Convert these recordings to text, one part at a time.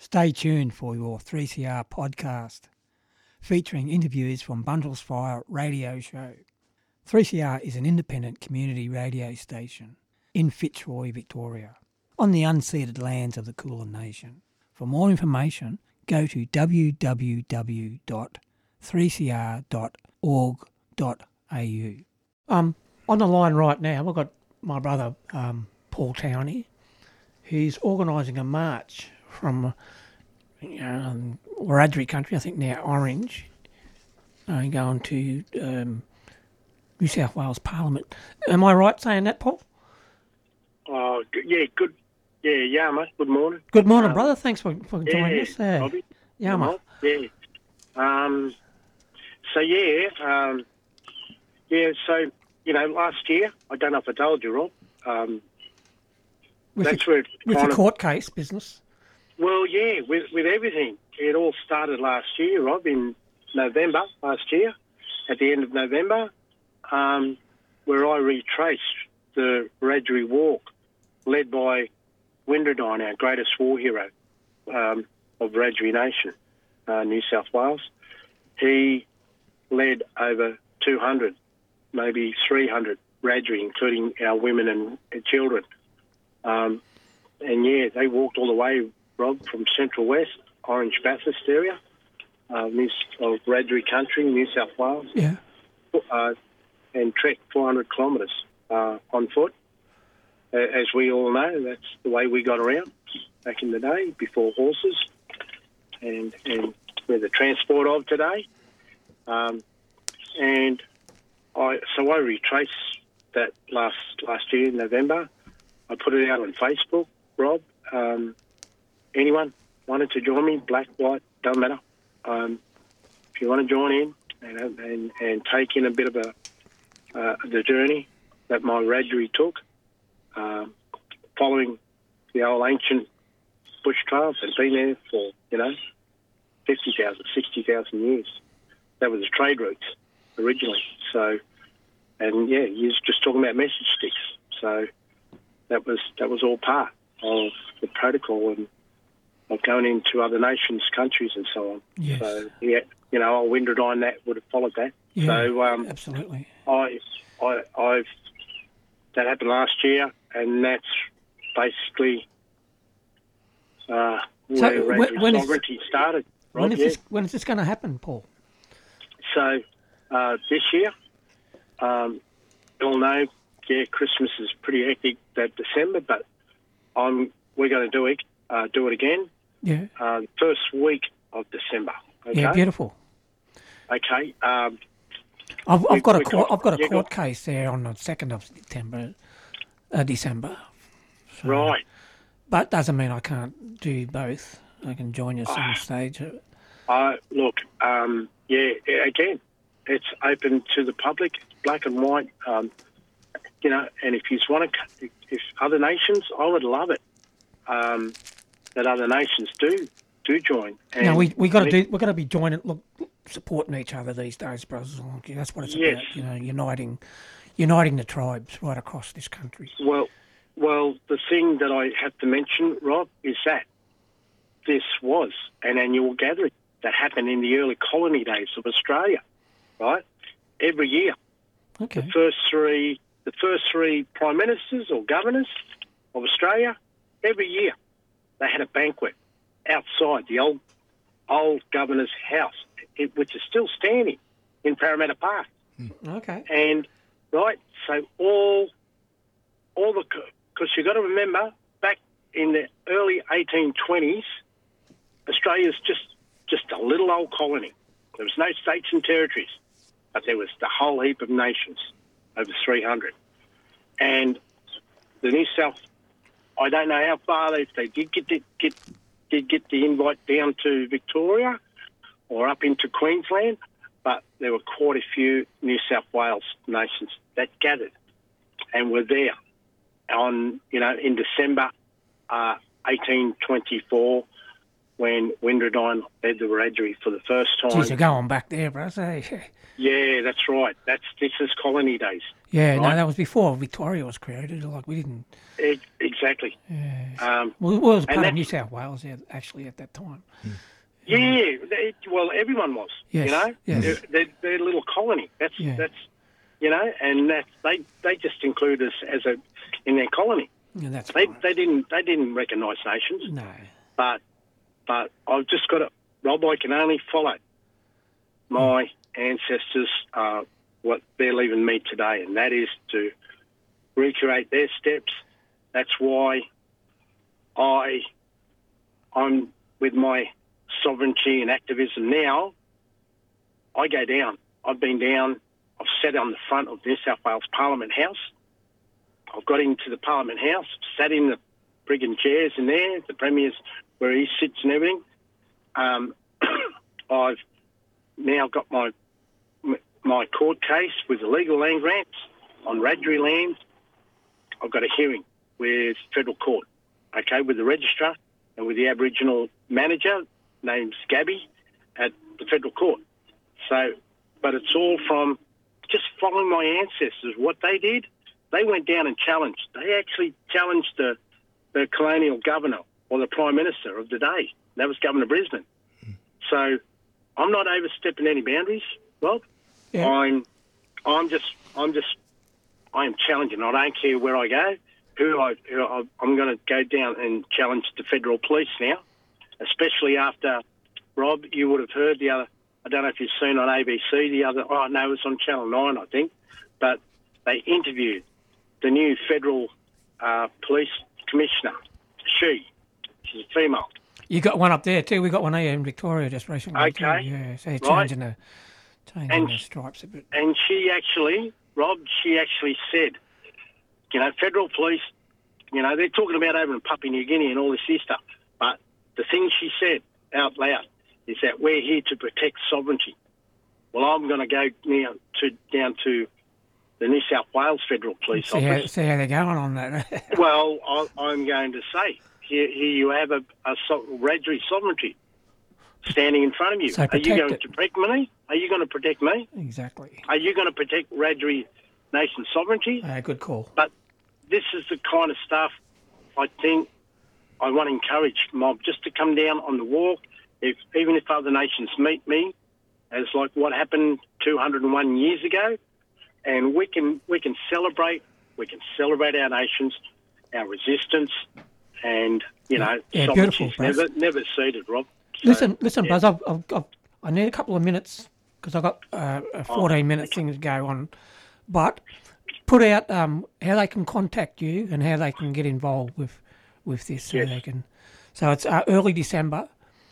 Stay tuned for your 3CR podcast, featuring interviews from Bundles Fire Radio Show. 3CR is an independent community radio station in Fitzroy, Victoria, on the unceded lands of the Kulin Nation. For more information, go to www.3cr.org.au. On the line right now, we've got my brother Paul Towney, who's organising a march from Wiradjuri country, I think now Orange, going to New South Wales Parliament. Am I right saying that, Paul? Yeah, good. Yeah, mate. Good morning. Good morning, brother. Thanks for joining us there. Robbie. Yeah, mate. Yeah. So, last year, I don't know if I told you, Rob, With that's where it the kind of... court case business. Well, yeah, with everything. It all started last year, Rob, in November last year, at the end of November, where I retraced the Wiradjuri Walk, led by Windradine, our greatest war hero of Wiradjuri Nation, New South Wales. He led over 200, maybe 300 Wiradjuri, including our women and children. They walked all the way, Rob, from Central West, Orange Bathurst area, of Wiradjuri country, New South Wales. Yeah. And trekked 400 kilometres on foot. As we all know, that's the way we got around back in the day, before horses and with the transport of today. I retraced that last year in November. I put it out on Facebook, Rob. Anyone wanted to join me, black, white, doesn't matter. If you want to join in and take in a bit of the journey that my Wiradjuri took, following the old ancient bush trails that have been there for, 50,000, 60,000 years. That was the trade routes originally. So, you was just talking about message sticks. So that was all part of the protocol and of going into other nations, countries, and so on. Yes. So old Windradine that would have followed that. Yeah, so absolutely. I've that happened last year, and that's basically where sovereignty started. When is this going to happen, Paul? So this year, you'll know, Christmas is pretty hectic that December, but we're going to do it again. Yeah. First week of December. Okay? Yeah, beautiful. Okay. I've got a court case there on the 2nd of December. So, right. But doesn't mean I can't do both. I can join you some stage. Look, again, it's open to the public, black and white, and if you want to, if other nations, I would love it, that other nations do join. And no, we've got to be joining, supporting each other these days, brothers. That's what it's about, uniting the tribes right across this country. Well, the thing that I have to mention, Rob, is that this was an annual gathering that happened in the early colony days of Australia, right? Every year. Okay. The first three prime ministers or governors of Australia, every year they had a banquet outside the old governor's house, which is still standing in Parramatta Park. Okay. And right, so all the, because you've got to remember, back in the early 1820s, Australia's just a little old colony. There was no states and territories, but there was the whole heap of nations, over 300. And the New South, I don't know how far if they did get the invite down to Victoria or up into Queensland, but there were quite a few New South Wales nations that gathered and were there in December 1824 when Windradyne led the Wiradjuri for the first time. Geez, you're going back there, bro. So, Yeah, that's right. This is colony days. yeah, right? no, that was before Victoria was created. Like, we didn't... Exactly. Yeah. Well, it was part of New South Wales, actually, at that time. Yeah, everyone was. Yes, You know, yes. they're a little colony. That's you know, and they just include us in their colony. Yeah, that's They right. they didn't recognise nations. No. But I've just got to, Rob, I can only follow my ancestors, what they're leaving me today, and that is to recreate their steps. That's why I'm with my sovereignty and activism now. I go down. I've been down. I've sat on the front of New South Wales Parliament House. I've got into the Parliament House, sat in the friggin' chairs in there, the Premier's where he sits and everything. I've now got my court case with illegal land grants on Wiradjuri land. I've got a hearing with Federal Court, okay, with the Registrar and with the Aboriginal manager, named Gabby, at the Federal Court. So, but it's all from just following my ancestors. What they did, they went down and challenged. They actually challenged the colonial governor or the Prime Minister of the day. That was Governor Brisbane. So I'm not overstepping any boundaries, Rob. Yeah. I am challenging. I don't care where I go. I'm going to go down and challenge the federal police now, especially after, Rob, you would have heard the other, I don't know if you've seen on ABC it was on Channel 9, I think, but they interviewed the new federal police commissioner. She's a female. You got one up there too. We got one here in Victoria just recently. Okay. Too. Yeah, so they're Right. changing the stripes a bit. And she actually said, you know, federal police, you know, they're talking about over in Papua New Guinea and all this stuff, but the thing she said out loud is that we're here to protect sovereignty. Well, I'm going to go down to the New South Wales Federal Police Office. See how they're going on that. Well, I'm going to say, here you have a Wiradjuri sovereignty standing in front of you. So Are you going protect to protect me? Are you going to protect me? Exactly. Are you going to protect Wiradjuri nation sovereignty? Good call. But this is the kind of stuff I think I want to encourage mob just to come down on the walk. Even if other nations meet me, as like what happened 201 years ago, and we can celebrate. We can celebrate our nations, our resistance, and beautiful, sovereignty's never ceded, Rob. So, listen, Buzz. I need a couple of minutes because I've got a 14-minute thing to go on. But put out how they can contact you and how they can get involved with this. So they can. So it's early December.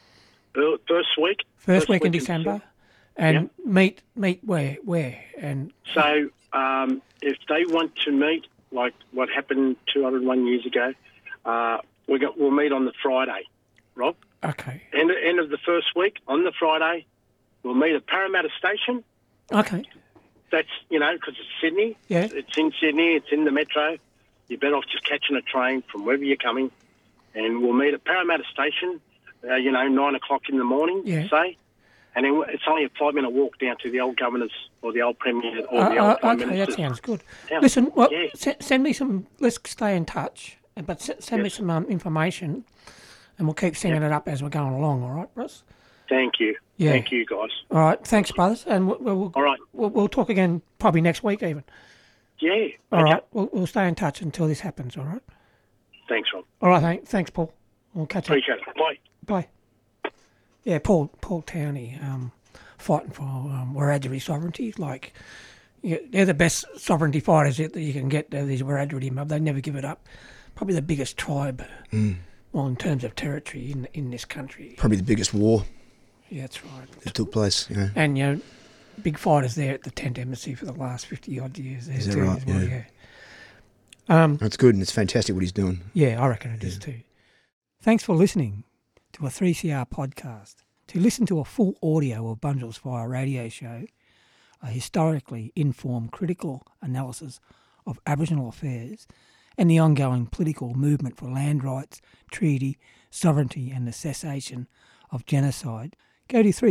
First week in December. And meet where and so if they want to meet like what happened 201 years ago, we'll meet on the Friday, Rob. Okay. End of the first week on the Friday, we'll meet at Parramatta Station. Okay. That's because it's Sydney. Yeah. It's in Sydney. It's in the metro. You're better off just catching a train from wherever you're coming, and we'll meet at Parramatta Station. 9 o'clock in the morning, say. And then it's only a 5-minute walk down to the old governors or the old premier or the old prime ministers. That sounds good. Yeah. Listen, send me some. Let's stay in touch, but send me some information, and we'll keep sending it up as we're going along. All right, Bruce? Thank you. Yeah. Thank you, guys. All right, thanks, brothers, and all right. We'll talk again probably next week even. Yeah. All right, we'll stay in touch until this happens. All right. Thanks, Rob. All right, thanks, Paul. We'll catch up. Appreciate it. Bye. Bye. Yeah, Paul Towney, fighting for Wiradjuri sovereignty. Like, they're the best sovereignty fighters that you can get. These Wiradjuri mob, they never give it up. Probably the biggest tribe, well, in terms of territory in this country. Probably the biggest war. Yeah, that's right. That took place. Yeah. And big fighters there at the Tent Embassy for the last 50 odd years. Is that right? Yeah. That's good, and it's fantastic what he's doing. Yeah, I reckon it is too. Thanks for listening to a 3CR podcast. To listen to a full audio of Bunjil's Fire radio show, a historically informed critical analysis of Aboriginal affairs and the ongoing political movement for land rights, treaty, sovereignty and the cessation of genocide, go to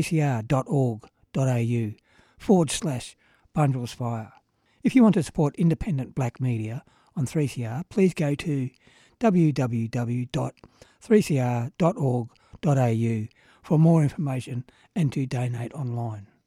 3cr.org.au/Bunjil's-Fire. If you want to support independent black media on 3CR, please go to www.3cr.org.au for more information and to donate online.